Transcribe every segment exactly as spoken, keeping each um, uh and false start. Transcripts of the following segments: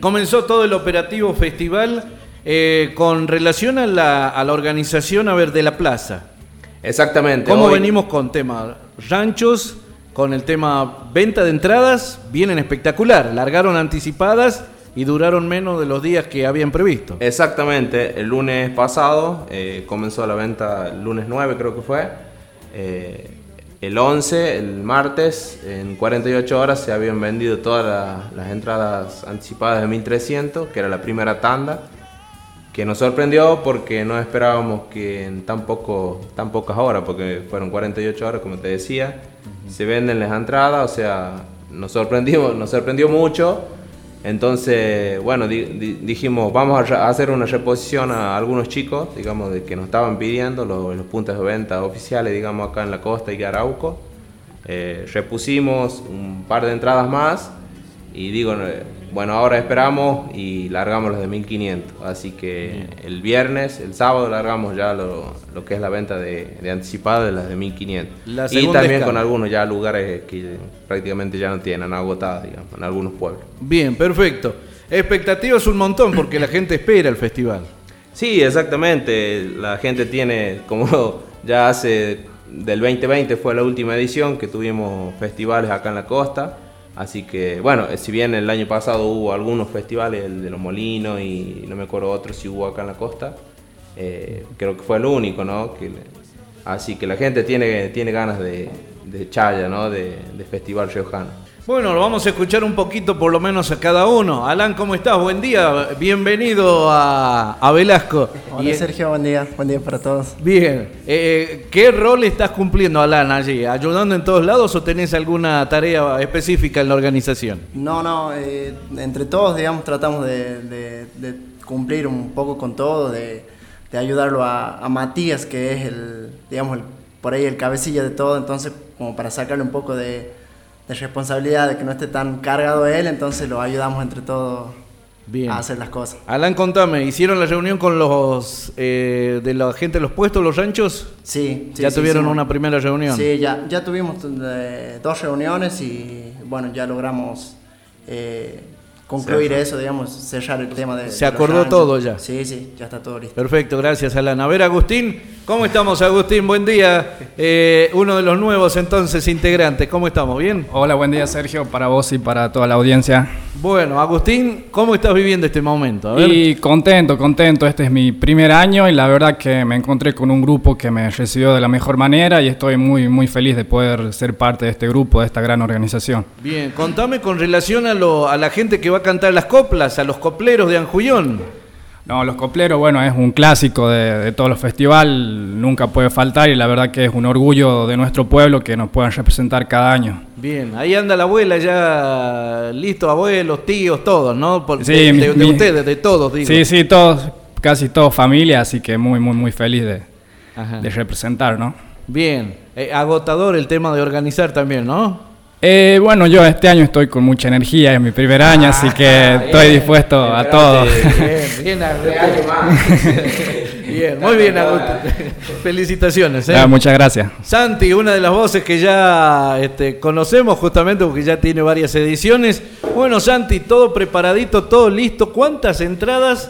comenzó todo el operativo festival eh, con relación a la, a la organización, a ver, de la plaza. Exactamente. ¿Cómo hoy... venimos con tema ranchos, con el tema venta de entradas? Vienen espectacular, largaron anticipadas y duraron menos de los días que habían previsto. Exactamente, el lunes pasado eh, comenzó la venta, el lunes nueve creo que fue. Eh, el once, el martes, en cuarenta y ocho horas se habían vendido todas la, las entradas anticipadas de mil trescientos, que era la primera tanda, que nos sorprendió porque no esperábamos que en tan, poco, tan pocas horas, porque fueron cuarenta y ocho horas, como te decía, uh-huh. se venden las entradas, o sea, nos sorprendió, nos sorprendió mucho. Entonces, bueno, di, di, dijimos, vamos a, a hacer una reposición a algunos chicos, digamos, de que nos estaban pidiendo los, los puntos de venta oficiales, digamos, acá en la costa y Arauco. Eh, repusimos un par de entradas más y digo, bueno, ahora esperamos y largamos las de mil quinientos. Así que el viernes, el sábado, largamos ya lo, lo que es la venta de, de anticipada de las de mil quinientos. Y también escala. Con algunos ya lugares que prácticamente ya no tienen, agotadas, digamos, en algunos pueblos. Bien, perfecto. Expectativas un montón porque la gente espera el festival. Sí, exactamente. La gente tiene, como ya hace, del veinte veinte fue la última edición que tuvimos festivales acá en la costa. Así que, bueno, si bien el año pasado hubo algunos festivales, el de Los Molinos y no me acuerdo otros si hubo acá en la costa, eh, creo que fue el único, ¿no? Que, así que la gente tiene, tiene ganas de, de chaya, ¿no? De, de festival riojano. Bueno, lo vamos a escuchar un poquito por lo menos a cada uno. Alan, ¿cómo estás? Buen día, bienvenido a, a Velasco. Hola y, Sergio, buen día, buen día para todos. Bien, eh, ¿qué rol estás cumpliendo, Alan, allí? ¿Ayudando en todos lados o tenés alguna tarea específica en la organización? No, no, eh, entre todos, digamos, tratamos de, de, de cumplir un poco con todo, de, de ayudarlo a, a Matías, que es el, digamos, el, por ahí el cabecilla de todo, entonces como para sacarle un poco de... de responsabilidad, de que no esté tan cargado él, entonces lo ayudamos entre todos Bien. a hacer las cosas. Alan, contame, ¿hicieron la reunión con los eh, de la gente de los puestos, los ranchos? Sí. sí ¿Ya sí, tuvieron sí, una primera reunión? Sí, ya, ya tuvimos eh, dos reuniones y bueno, ya logramos eh, concluir sí. eso, digamos, sellar el tema de... ¿Se de acordó todo ya? Sí, sí, ya está todo listo. Perfecto, gracias, Alan. A ver, Agustín, ¿cómo estamos, Agustín? Buen día. Eh, uno de los nuevos, entonces, integrantes. ¿Cómo estamos? ¿Bien? Hola, buen día, Sergio, para vos y para toda la audiencia. Bueno, Agustín, ¿cómo estás viviendo este momento? A ver. Y contento, contento. Este es mi primer año y la verdad que me encontré con un grupo que me recibió de la mejor manera y estoy muy, muy feliz de poder ser parte de este grupo, de esta gran organización. Bien, contame con relación a, lo, a la gente que va a cantar las coplas, a los copleros de Anjullón. No, los copleros, bueno, es un clásico de, de todos los festivales, nunca puede faltar y la verdad que es un orgullo de nuestro pueblo que nos puedan representar cada año. Bien, ahí anda la abuela ya, listo, abuelos, tíos, todos, ¿no? Por, sí, de, mi, de, de mi, ustedes, de todos, digo. Sí, sí, todos, casi todos familia, así que muy, muy, muy feliz de, de representar, ¿no? Bien, eh, agotador el tema de organizar también, ¿no? Eh, bueno, yo este año estoy con mucha energía, es mi primer año, ah, así que bien, estoy dispuesto bien, a todo. Bien, bien, Agustín. Bien, muy bien, Agustín. Felicitaciones. ¿eh? Ah, muchas gracias. Santi, una de las voces que ya este, conocemos justamente porque ya tiene varias ediciones. Bueno, Santi, todo preparadito, todo listo. ¿Cuántas entradas,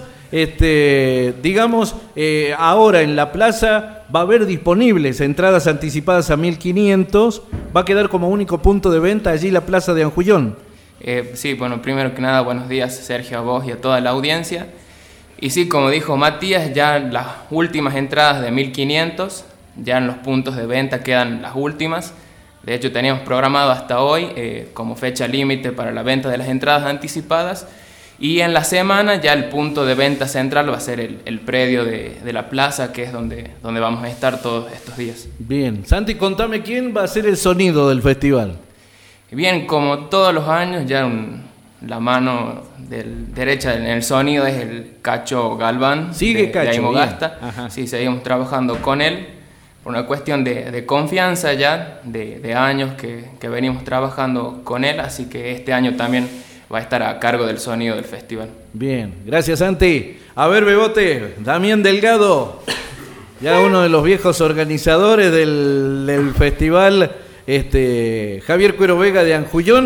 este, digamos, eh, ahora en la plaza va a haber disponibles? Entradas anticipadas a mil quinientos. ¿Va a quedar como único punto de venta allí la plaza de Anjullón? Eh, sí, bueno, primero que nada, buenos días, Sergio, a vos y a toda la audiencia. Y sí, como dijo Matías, ya las últimas entradas de mil quinientos, ya en los puntos de venta quedan las últimas. De hecho, teníamos programado hasta hoy eh, como fecha límite para la venta de las entradas anticipadas. Y en la semana ya el punto de venta central va a ser el, el predio de, de la plaza, que es donde, donde vamos a estar todos estos días. Bien, Santi, contame quién va a ser el sonido del festival. Bien, como todos los años, ya un, la mano del, derecha en el sonido es el Cacho Galván. Sigue de, Cacho, de Aymogasta. Sí, seguimos trabajando con él por una cuestión de, de confianza ya, de, de años que, que venimos trabajando con él, así que este año también va a estar a cargo del sonido del festival. Bien, gracias, Santi. A ver, Bebote, Damián Delgado, ya uno de los viejos organizadores del, del festival, este, Javier Cuero Vega de Anjullón.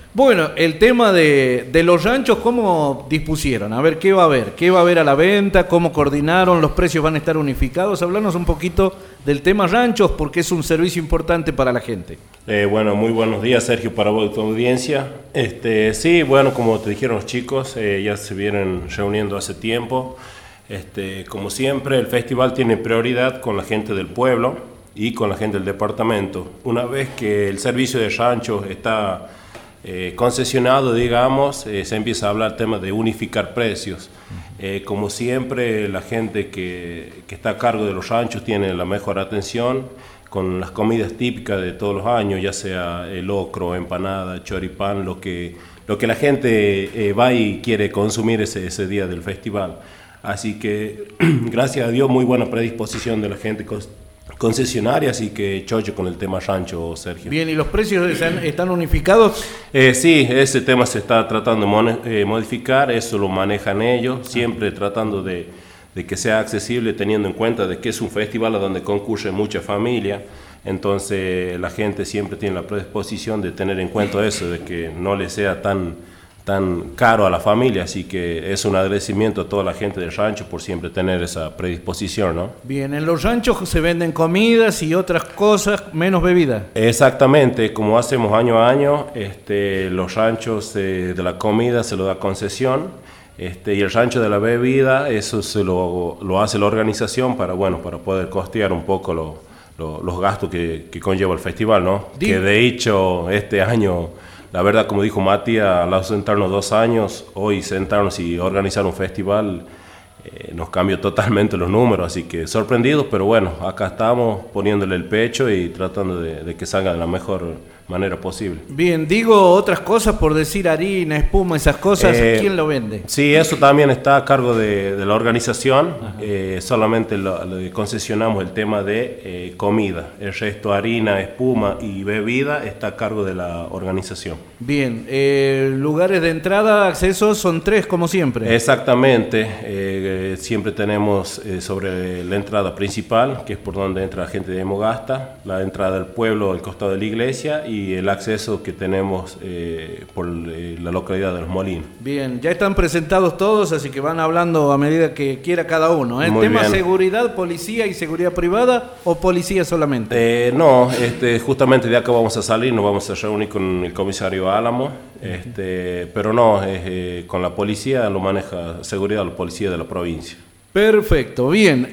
Bueno, el tema de, de los ranchos, ¿cómo dispusieron? A ver, ¿qué va a haber? ¿Qué va a haber a la venta? ¿Cómo coordinaron? ¿Los precios van a estar unificados? Hablarnos un poquito del tema ranchos, porque es un servicio importante para la gente. Eh, bueno, muy buenos días, Sergio, para vos y tu audiencia. Este, sí, bueno, como te dijeron los chicos, eh, ya se vienen reuniendo hace tiempo. Este, como siempre, el festival tiene prioridad con la gente del pueblo y con la gente del departamento. Una vez que el servicio de ranchos está Eh, concesionado, digamos, eh, se empieza a hablar tema de unificar precios. Eh, como siempre, la gente que, que está a cargo de los ranchos tiene la mejor atención con las comidas típicas de todos los años, ya sea el locro, empanada, choripán, lo que, lo que la gente eh, va y quiere consumir ese, ese día del festival. Así que, gracias a Dios, muy buena predisposición de la gente concesionaria, así que chocho con el tema rancho, Sergio. Bien, ¿y los precios están, están unificados? Eh, sí, ese tema se está tratando de eh, modificar, eso lo manejan ellos, siempre tratando de, de que sea accesible, teniendo en cuenta de que es un festival a donde concurre mucha familia, entonces la gente siempre tiene la predisposición de tener en cuenta eso, de que no le sea tan tan caro a la familia, así que es un agradecimiento a toda la gente del rancho por siempre tener esa predisposición, ¿no? Bien, en los ranchos se venden comidas y otras cosas, menos bebida. Exactamente, como hacemos año a año, este, los ranchos eh, de la comida se lo da concesión, este, y el rancho de la bebida, eso se lo, lo hace la organización para, bueno, para poder costear un poco lo, lo, los gastos que, que conlleva el festival, ¿no? Dí- que de hecho este año, la verdad, como dijo Matías, al sentarnos dos años, hoy sentarnos y organizar un festival eh, nos cambió totalmente los números, así que sorprendidos, pero bueno, acá estamos poniéndole el pecho y tratando de, de que salga de la mejor manera posible. Bien, digo otras cosas por decir harina, espuma, esas cosas, Eh, ¿quién lo vende? Sí, eso también está a cargo de, de la organización, eh, solamente lo, lo concesionamos el tema de eh, comida, el resto harina, espuma y bebida está a cargo de la organización. Bien, eh, lugares de entrada, accesos, son tres como siempre. Exactamente, eh, siempre tenemos eh, sobre la entrada principal, que es por donde entra la gente de Emogasta, la entrada del pueblo al costado de la iglesia y el acceso que tenemos eh, por eh, la localidad de Los Molinos. Bien, ya están presentados todos, así que van hablando a medida que quiera cada uno. ¿El Muy tema bien. seguridad, policía y seguridad privada o policía solamente? Eh, no, este, justamente de acá vamos a salir, nos vamos a reunir con el comisario Álamo, este, pero no, eh, eh, con la policía lo maneja seguridad la policía de la provincia. Perfecto, bien.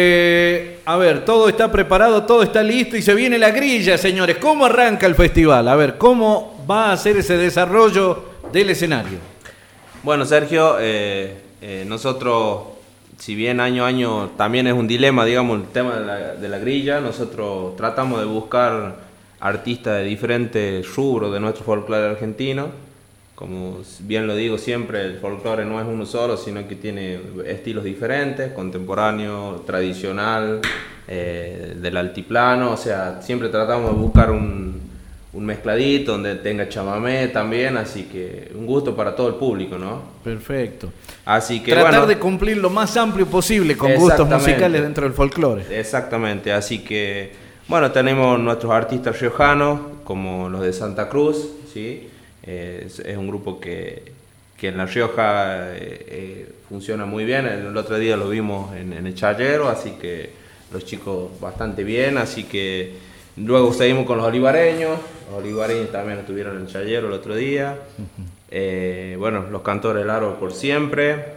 Eh, a ver, todo está preparado, todo está listo y se viene la grilla, señores. ¿Cómo arranca el festival? A ver, ¿cómo va a ser ese desarrollo del escenario? Bueno, Sergio, eh, eh, nosotros, si bien año a año también es un dilema, digamos, el tema de la, de la grilla, nosotros tratamos de buscar artistas de diferentes rubros de nuestro folclore argentino. Como bien lo digo siempre, el folclore no es uno solo, sino que tiene estilos diferentes, contemporáneo, tradicional, eh, del altiplano, o sea, siempre tratamos de buscar un, un mezcladito donde tenga chamamé también, así que un gusto para todo el público, ¿no? Perfecto. Así que Tratar bueno, de cumplir lo más amplio posible con gustos Exactamente. musicales dentro del folclore. Exactamente, así que bueno, tenemos nuestros artistas riojanos como los de Santa Cruz, ¿sí? Eh, es, es un grupo que, que en La Rioja eh, eh, funciona muy bien. El otro día lo vimos en, en el Chayero, así que los chicos bastante bien, así que luego seguimos con los olivareños. Los olivareños también estuvieron en el Chayero el otro día. Eh, bueno, los cantores del Aro por siempre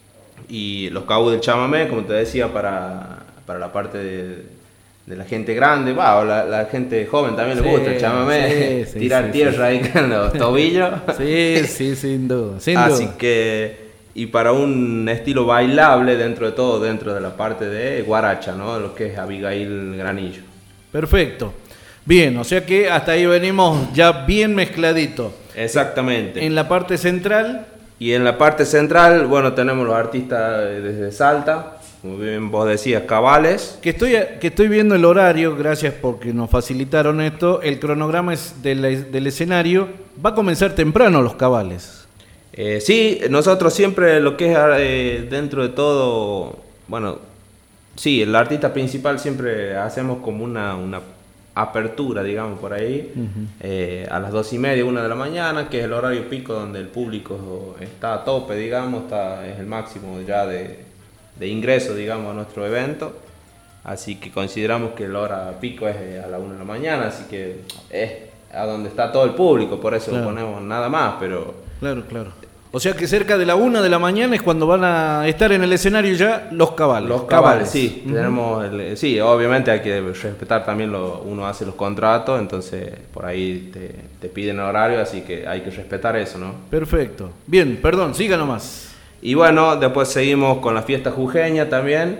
y los cabos del chamamé, como te decía, para, para la parte de de la gente grande, va, o la, la gente joven también Sí, le gusta el chamamé, sí, sí, tirar sí, tierra sí. ahí con los tobillos. Sí, sí, sin duda, sin Así duda. que, y para un estilo bailable dentro de todo, dentro de la parte de guaracha, ¿no? Lo que es Abigail Granillo. Perfecto. Bien, o sea que hasta ahí venimos ya bien mezcladito. Exactamente. En la parte central, Y en la parte central, bueno, tenemos los artistas desde Salta, como bien vos decías, Cabales. que estoy, que estoy viendo el horario, gracias porque nos facilitaron esto, el cronograma es de la- del escenario, va a comenzar temprano los cabales. Eh, sí, nosotros siempre lo que es eh, dentro de todo, bueno, sí, el artista principal siempre hacemos como una, una apertura, digamos, por ahí, uh-huh. eh, a las dos y media, una de la mañana, que es el horario pico donde el público está a tope, digamos, está, es el máximo ya de, de ingreso, digamos, a nuestro evento. Así que consideramos que la hora pico es a la una de la mañana, así que es a donde está todo el público, por eso claro. ponemos nada más, pero... Claro, claro. O sea que cerca de la una de la mañana es cuando van a estar en el escenario ya los cabales. Los cabales, cabales. sí. Uh-huh. Tenemos el, sí, obviamente hay que respetar también, lo, uno hace los contratos, entonces por ahí te, te piden horario, así que hay que respetar eso, ¿no? Perfecto. Bien, perdón, siga nomás. Y bueno, después seguimos con la fiesta jujeña también.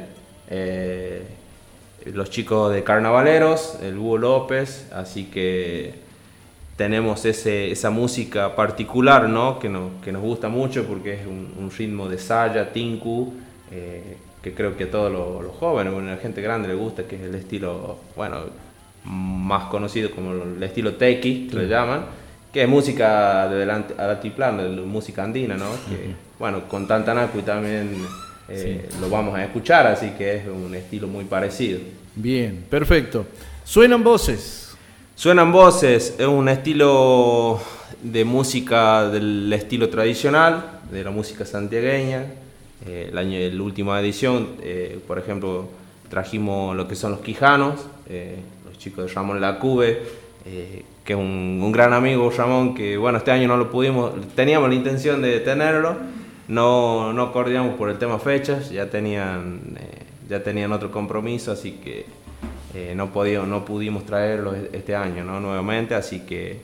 Eh, los chicos de Carnavaleros, el Hugo López, así que... tenemos ese, esa música particular, ¿no? que, no, que nos gusta mucho porque es un, un ritmo de saya, tinku, eh, que creo que a todos los, los jóvenes, bueno, a la gente grande le gusta, que es el estilo, bueno, más conocido como el estilo tequi, que sí. le llaman, que es música de altiplano, música andina, ¿no? Que, uh-huh. bueno, con Tantanacu también eh, sí. lo vamos a escuchar, así que es un estilo muy parecido. Bien, perfecto. Suenan voces. Suenan voces, es un estilo de música del estilo tradicional, de la música santiagueña. Eh, el año, la última edición, eh, por ejemplo, trajimos lo que son los quijanos, eh, los chicos de Ramón Lacube, eh, que es un, un gran amigo Ramón, que bueno, este año no lo pudimos, teníamos la intención de tenerlo, no, no coordinamos por el tema fechas, ya tenían, eh, ya tenían otro compromiso, así que... Eh, no, podíamos, no pudimos traerlo este año, ¿no? Nuevamente, así que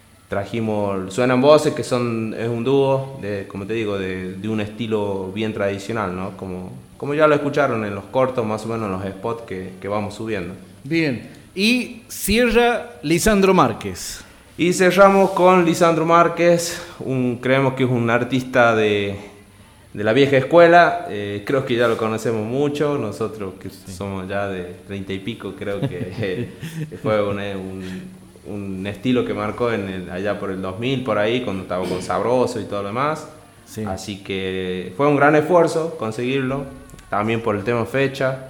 trajimos Suenan Voces, que son, es un dúo, de, como te digo, de, de un estilo bien tradicional, ¿no? Como, como ya lo escucharon en los cortos, más o menos en los spots que, que vamos subiendo. Bien, y cierra Lisandro Márquez. Y cerramos con Lisandro Márquez, un, creemos que es un artista de... de la vieja escuela, eh, creo que ya lo conocemos mucho, nosotros que sí. somos ya de treinta y pico, creo que eh, fue un, un, un estilo que marcó en el, allá por el dos mil, por ahí, cuando estaba con Sabroso y todo lo demás, sí. así que fue un gran esfuerzo conseguirlo, también por el tema fecha,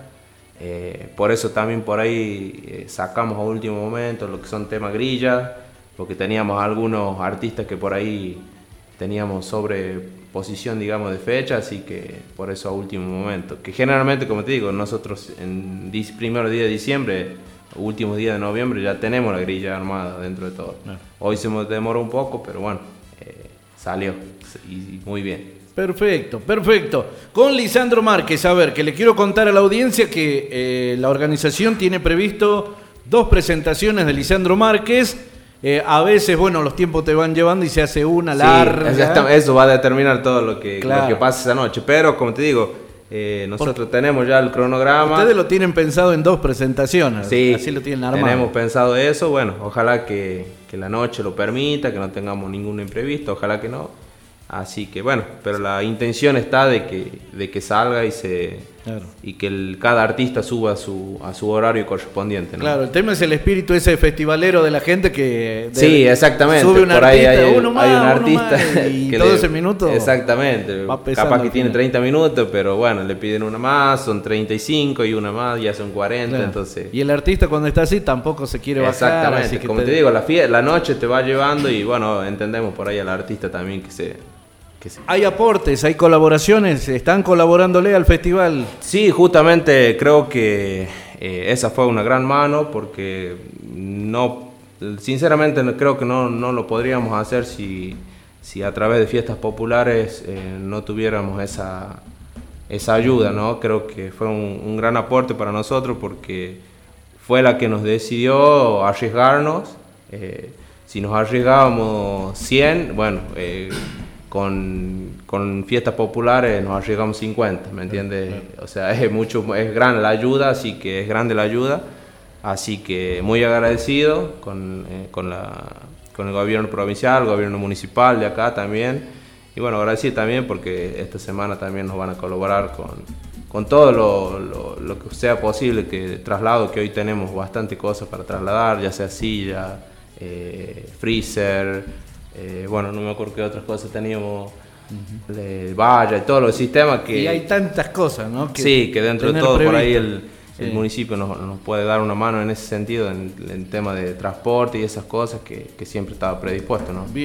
eh, por eso también por ahí eh, sacamos a último momento lo que son temas grilla, porque teníamos algunos artistas que por ahí teníamos sobre... posición, digamos, de fecha, así que por eso a último momento. Que generalmente, como te digo, nosotros en primer día de diciembre, último día de noviembre, ya tenemos la grilla armada dentro de todo. No. Hoy se nos demoró un poco, pero bueno, eh, salió y, y muy bien. Perfecto, perfecto. Con Lisandro Márquez, a ver, que le quiero contar a la audiencia que eh, la organización tiene previsto dos presentaciones de Lisandro Márquez. Eh, a veces, bueno, los tiempos te van llevando y se hace una larga. Sí, eso va a determinar todo lo que, claro. lo que pasa esa noche. Pero, como te digo, eh, nosotros Porque tenemos ya el cronograma. Ustedes lo tienen pensado en dos presentaciones. Sí, así lo tienen armado. Tenemos pensado eso. Bueno, ojalá que, que la noche lo permita, que no tengamos ningún imprevisto. Ojalá que no. Así que, bueno, pero la intención está de que, de que salga y se... Claro. Y que el, cada artista suba a su, a su horario correspondiente, ¿no? Claro, el tema es el espíritu ese festivalero de la gente que... De, sí, exactamente. Sube un Por artista, ahí hay, uno más, hay un uno artista más, y que todo le, ese minuto... Exactamente. Capaz que tiene treinta minutos, pero bueno, le piden una más, son treinta y cinco y una más, ya son cuarenta, claro. Entonces... Y el artista cuando está así tampoco se quiere bajar. Exactamente, así que como te... te digo, la, fie- la noche te va llevando y bueno, entendemos por ahí al artista también que se... Hay aportes, hay colaboraciones, ¿están colaborándole al festival? Sí, justamente creo que eh, esa fue una gran mano porque no, sinceramente creo que no, no lo podríamos hacer si, si a través de fiestas populares eh, no tuviéramos esa, esa ayuda, ¿no? Creo que fue un, un gran aporte para nosotros porque fue la que nos decidió arriesgarnos. Eh, si nos arriesgábamos cien, bueno... Eh, Con, con fiestas populares nos arriesgamos cincuenta, ¿me entiendes? Claro, claro. O sea, es mucho, es grande la ayuda, así que es grande la ayuda, así que muy agradecido con, eh, con, la, con el gobierno provincial, el gobierno municipal de acá también, y bueno, agradecido también porque esta semana también nos van a colaborar con, con todo lo, lo, lo que sea posible, que traslado, que hoy tenemos bastante cosas para trasladar, ya sea silla, eh, freezer, Eh, bueno, no me acuerdo qué otras cosas teníamos, uh-huh. valla y todos los sistemas que... Y hay tantas cosas, ¿no? Que sí, que dentro de todo previsto. Por ahí el, el Sí. municipio nos, nos puede dar una mano en ese sentido, en el tema de transporte y esas cosas, que, que siempre estaba predispuesto, ¿no?